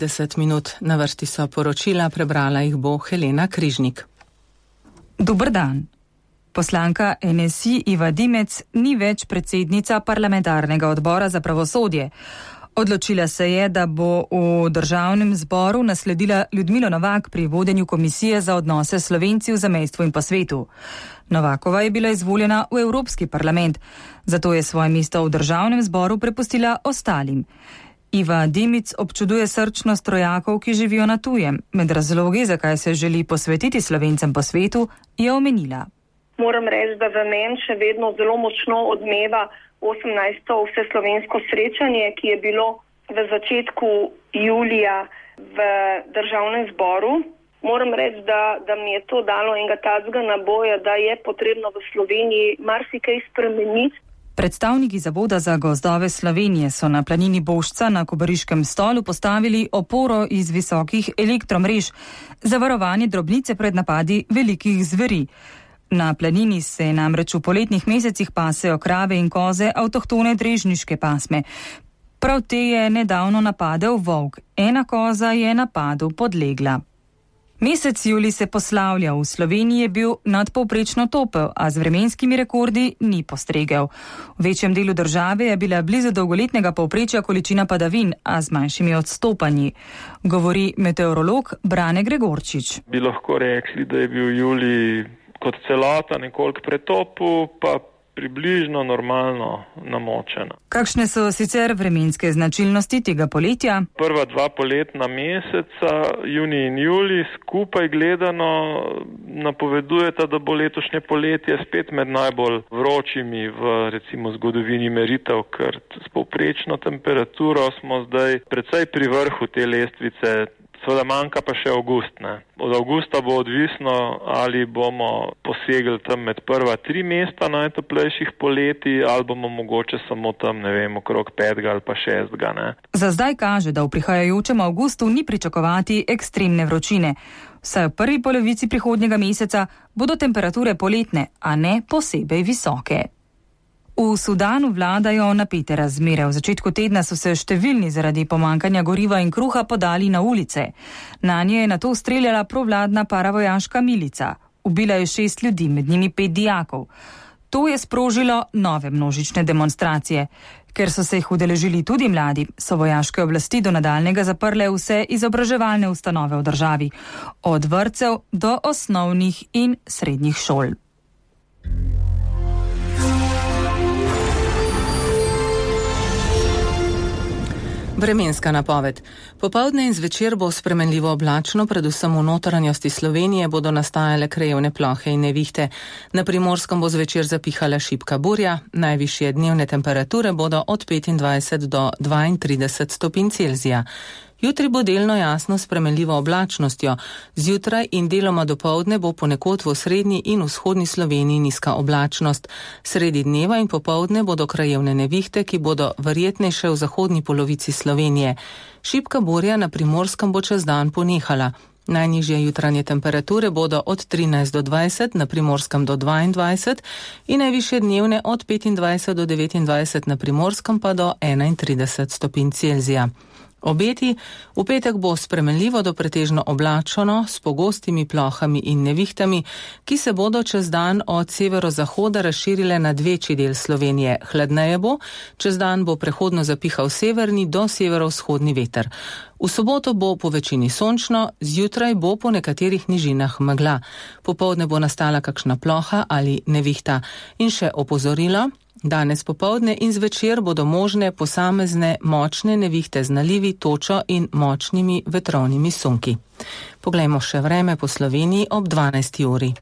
10 minut, na vrsti so poročila, prebrala jih bo Helena Križnik. Dober dan. Poslanka NSI Iva Dimec ni več predsednica parlamentarnega odbora za pravosodje. Odločila se je, da bo v državnem zboru nasledila Ljudmilo Novak pri vodenju Komisije za odnose s Slovenci v zamejstvu in po svetu. Novakova je bila izvoljena v Evropski parlament, zato je svoje mesto v državnem zboru prepustila ostalim. Iva Dimic občuduje srčnost rojakov, ki živijo na tujem. Med razlogi, zakaj se želi posvetiti Slovencem po svetu, je omenila. Moram reči, da v meni še vedno zelo močno odmeva 18. vseslovensko srečanje, ki je bilo v začetku julija v državnem zboru. Moram reči, da mi je to dalo enega tacga naboja, da je potrebno v Sloveniji marsikaj spremeniti. Predstavniki Zavoda za gozdove Slovenije so na planini Bošca na Kobariškem stolu postavili oporo iz visokih elektromrež za varovanje drobnice pred napadi velikih zveri. Na planini se namreč v poletnih mesecih pasejo krave in koze avtohtone drežniške pasme. Prav te je nedavno napadel volk. Ena koza je napadu podlegla. Mesec julij se poslavlja. V Sloveniji je bil nadpovprečno topel, a z vremenskimi rekordi ni postregel. V večjem delu države je bila blizu dolgoletnega povprečja količina padavin, a z manjšimi odstopanji. Govori meteorolog Brane Gregorčič. Bi lahko rekli, da je bil julij kot celota nekoliko pretopel, pa približno normalno namočena. Kakšne so sicer vremenske značilnosti tega poletja? Prva dva poletna meseca, junij in julij, skupaj gledano napovedujeta, da bo letošnje poletje spet med najbolj vročimi v recimo zgodovini meritev, ker s povprečno temperaturo smo zdaj precej pri vrhu te lestvice. Seveda manjka pa še avgust. Od avgusta bo odvisno, ali bomo posegli tam med prva 3 mesta najtoplejših poletij, ali bomo mogoče samo tam, okrog 5. ali pa 6. Za zdaj kaže, da v prihajajočem avgustu ni pričakovati ekstremne vročine. Vsaj v prvi polovici prihodnjega meseca bodo temperature poletne, a ne posebej visoke. V Sudanu vladajo napete razmere. V začetku tedna so se številni zaradi pomankanja goriva in kruha podali na ulice. Nanje je nato streljala provladna paravojaška milica. Ubila je 6 ljudi, med njimi 5 dijakov. To je sprožilo nove množične demonstracije. Ker so se jih udeležili tudi mladi, so vojaške oblasti do nadaljnjega zaprle vse izobraževalne ustanove v državi, od vrtcev do osnovnih in srednjih šol. Vremenska napoved. Popoldne in zvečer bo spremenljivo oblačno, predvsem v notranjosti Slovenije bodo nastajale krajevne plohe in nevihte. Na Primorskem bo zvečer zapihala šibka burja, najvišje dnevne temperature bodo od 25 do 32 stopinj Celzija. Jutri bo delno jasno s spremenljivo oblačnostjo. Zjutraj in deloma dopoldne bo ponekod v srednji in vzhodni Sloveniji nizka oblačnost. Sredi dneva in popoldne bodo krajevne nevihte, ki bodo verjetnejše v zahodni polovici Slovenije. Šibka burja na Primorskem bo čez dan ponehala. Najnižje jutranje temperature bodo od 13 do 20, na Primorskem do 22 in najvišje dnevne od 25 do 29, na Primorskem pa do 31 stopinj Celzija. Obeti: v petek bo spremenljivo do pretežno oblačno s pogostimi plohami in nevihtami, ki se bodo čez dan od severozahoda razširile nad večji del Slovenije. Hladneje bo, čez dan bo prehodno zapihal severni do severovzhodni veter. V soboto bo po večini sončno, zjutraj bo po nekaterih nižinah megla. Popoldne bo nastala kakšna ploha ali nevihta. In še opozorilo: danes popoldne in zvečer bodo možne posamezne močne nevihte z nalivi, točo in močnimi vetrovnimi sunki. Poglejmo še vreme po Sloveniji ob 12. uri.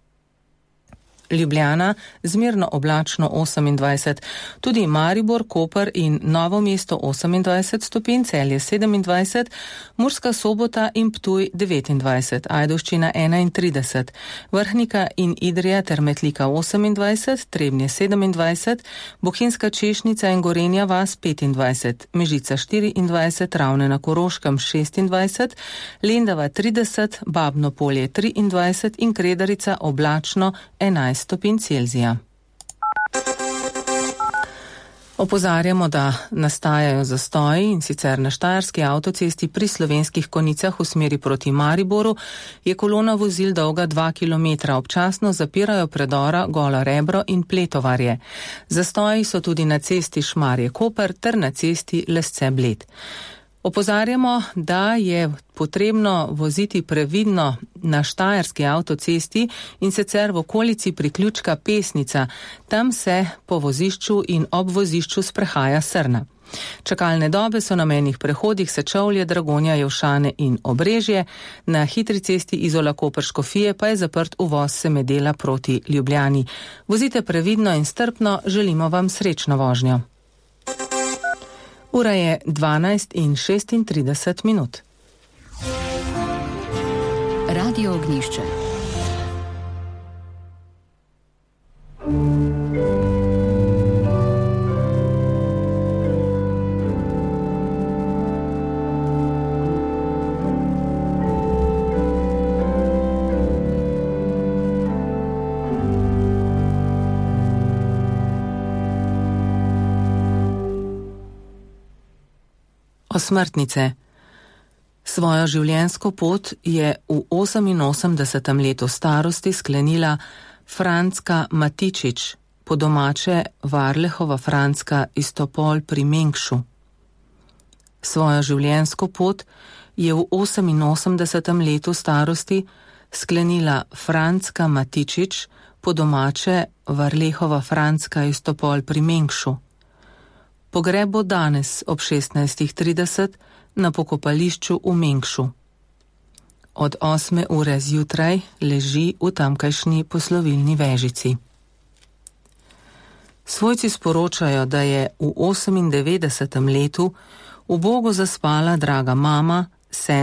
Ljubljana, zmerno oblačno 28, tudi Maribor, Koper in Novo mesto 28 stopinj, Celje 27, Murska Sobota in Ptuj 29, Ajdovščina 31, Vrhnika in Idrija ter Metlika 28, Trebnje 27, Bohinjska Češnica in Gorenja vas 25, Mežica 24, Ravne na Koroškem 26, Lendava 30, Babno Polje 23 in Kredarica oblačno 11 stopinj Celzija. Opozarjamo, da nastajajo zastoji, in sicer na štajerski avtocesti pri Slovenskih Konjicah v smeri proti Mariboru je kolona vozil dolga 2 km, občasno zapirajo predora Golo Rebro in Pletovarje. Zastoji so tudi na cesti Šmarje-Koper ter na cesti Lesce-Bled. Opozarjamo, da je potrebno voziti previdno na štajerski avtocesti, in sicer v okolici priključka Pesnica. Tam se po vozišču in ob vozišču sprehaja srna. Čakalne dobe so na mejnih prehodih Sečovlje, Dragonja, Jelšane in Obrežje. Na hitri cesti Izola-Koper-Škofije pa je zaprt uvoz Semedela proti Ljubljani. Vozite previdno in strpno, želimo vam srečno vožnjo. Ura je 12:36. Radio Ognjišče. Osmrtnice. Svojo življenjsko pot je v 88. letu starosti sklenila Francka Matičič, po domače Varlehova Francka iz Topol pri Mengšu. Svojo življenjsko pot je v 88. letu starosti sklenila Francka Matičič, po domače Varlehova Francka iz Topol pri Mengšu. Pogreb bo danes ob 16:30 na pokopališču v Mengšu. Od 8. ure zjutraj leži v tamkajšnji poslovilni vežici. Svojci sporočajo, da je v 98. letu ubogo zaspala draga mama,